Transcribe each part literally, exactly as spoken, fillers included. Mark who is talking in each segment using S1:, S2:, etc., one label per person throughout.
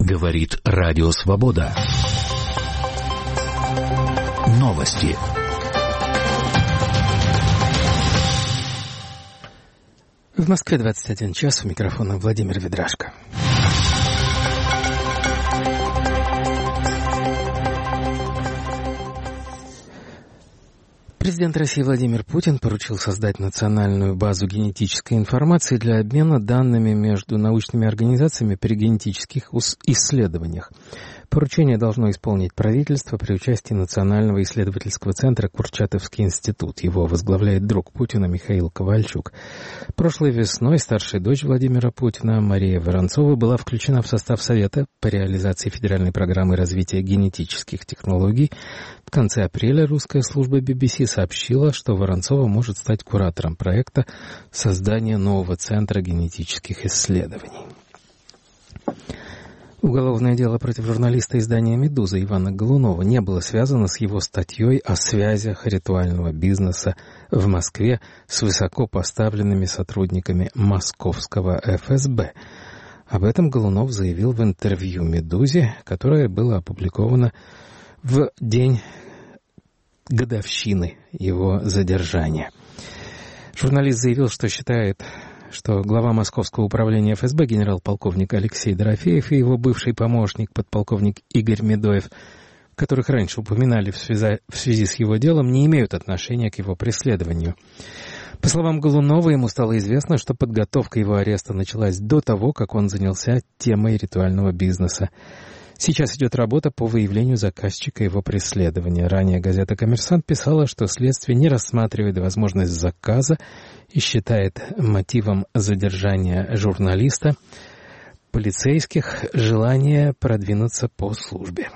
S1: Говорит Радио Свобода. Новости.
S2: В Москве двадцать один час, у микрофона Владимир Ведрашко. Президент России Владимир Путин поручил создать национальную базу генетической информации для обмена данными между научными организациями при генетических исследованиях. Поручение должно исполнить правительство при участии Национального исследовательского центра «Курчатовский институт». Его возглавляет друг Путина Михаил Ковальчук. Прошлой весной старшая дочь Владимира Путина Мария Воронцова была включена в состав Совета по реализации федеральной программы развития генетических технологий. В конце апреля русская служба би би си сообщила, что Воронцова может стать куратором проекта создания нового центра генетических исследований. Уголовное дело против журналиста издания «Медуза» Ивана Голунова не было связано с его статьей о связях ритуального бизнеса в Москве с высокопоставленными сотрудниками московского эф эс бэ. Об этом Голунов заявил в интервью «Медузе», которое было опубликовано в день годовщины его задержания. Журналист заявил, что считает, что глава Московского управления эф эс бэ генерал-полковник Алексей Дорофеев и его бывший помощник подполковник Игорь Медоев, которых раньше упоминали в связи, в связи с его делом, не имеют отношения к его преследованию. По словам Голунова, ему стало известно, что подготовка его ареста началась до того, как он занялся темой ритуального бизнеса. Сейчас идет работа по выявлению заказчика его преследования. Ранее газета «Коммерсант» писала, что следствие не рассматривает возможность заказа и считает мотивом задержания журналиста полицейских желание продвинуться по службе.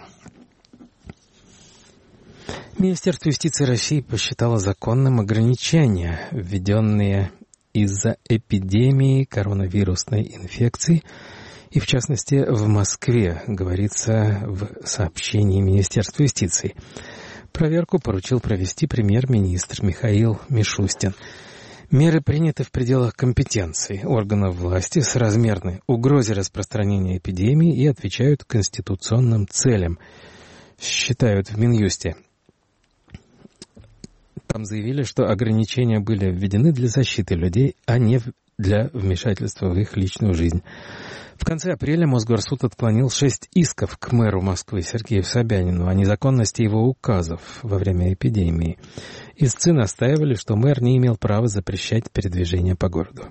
S2: Министерство юстиции России посчитало законным ограничения, введенные из-за эпидемии коронавирусной инфекции, и, в частности, в Москве, говорится в сообщении Министерства юстиции. Проверку поручил провести премьер-министр Михаил Мишустин. Меры приняты в пределах компетенций органов власти, соразмерны угрозе распространения эпидемии и отвечают конституционным целям, считают в Минюсте. Там заявили, что ограничения были введены для защиты людей, а не для вмешательства в их личную жизнь. В конце апреля Мосгорсуд отклонил шесть исков к мэру Москвы Сергею Собянину о незаконности его указов во время эпидемии. Истцы настаивали, что мэр не имел права запрещать передвижение по городу.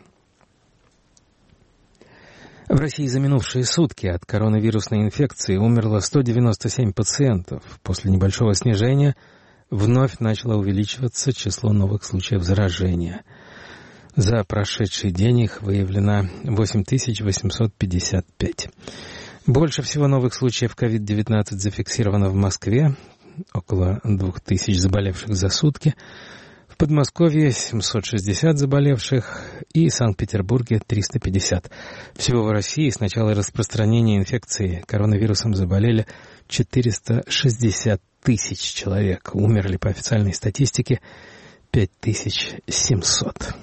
S2: В России за минувшие сутки от коронавирусной инфекции умерло сто девяносто семь пациентов. После небольшого снижения вновь начало увеличиваться число новых случаев заражения. За прошедший день их выявлено восемь тысяч восемьсот пятьдесят пять. Больше всего новых случаев ковид девятнадцать зафиксировано в Москве, около двух тысяч заболевших за сутки, в Подмосковье семьсот шестьдесят заболевших и в Санкт-Петербурге триста пятьдесят. Всего в России с начала распространения инфекции коронавирусом заболели четыреста шестьдесят тысяч человек. Умерли по официальной статистике пять тысяч семьсот.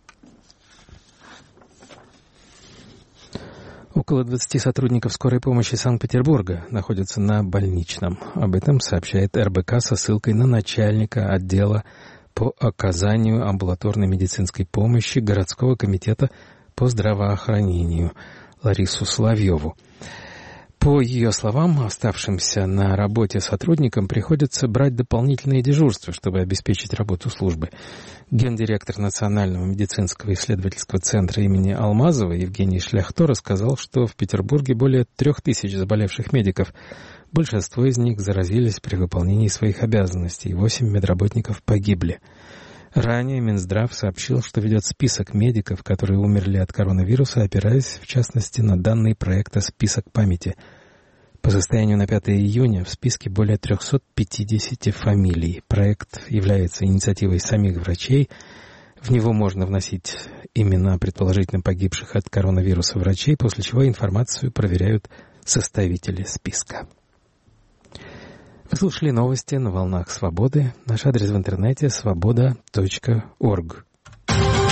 S2: Около двадцати сотрудников скорой помощи Санкт-Петербурга находятся на больничном. Об этом сообщает эр бэ ка со ссылкой на начальника отдела по оказанию амбулаторной медицинской помощи городского комитета по здравоохранению Ларису Соловьеву. По ее словам, оставшимся на работе сотрудникам приходится брать дополнительные дежурства, чтобы обеспечить работу службы. Гендиректор Национального медицинского исследовательского центра имени Алмазова Евгений Шляхто рассказал, что в Петербурге более трех тысяч заболевших медиков. Большинство из них заразились при выполнении своих обязанностей. Восемь медработников погибли. Ранее Минздрав сообщил, что ведет список медиков, которые умерли от коронавируса, опираясь, в частности, на данные проекта «Список памяти». По состоянию на пятое июня в списке более триста пятьдесят фамилий. Проект является инициативой самих врачей. В него можно вносить имена предположительно погибших от коронавируса врачей, после чего информацию проверяют составители списка. Вы слушали новости на волнах Свободы. Наш адрес в интернете свобода точка орг.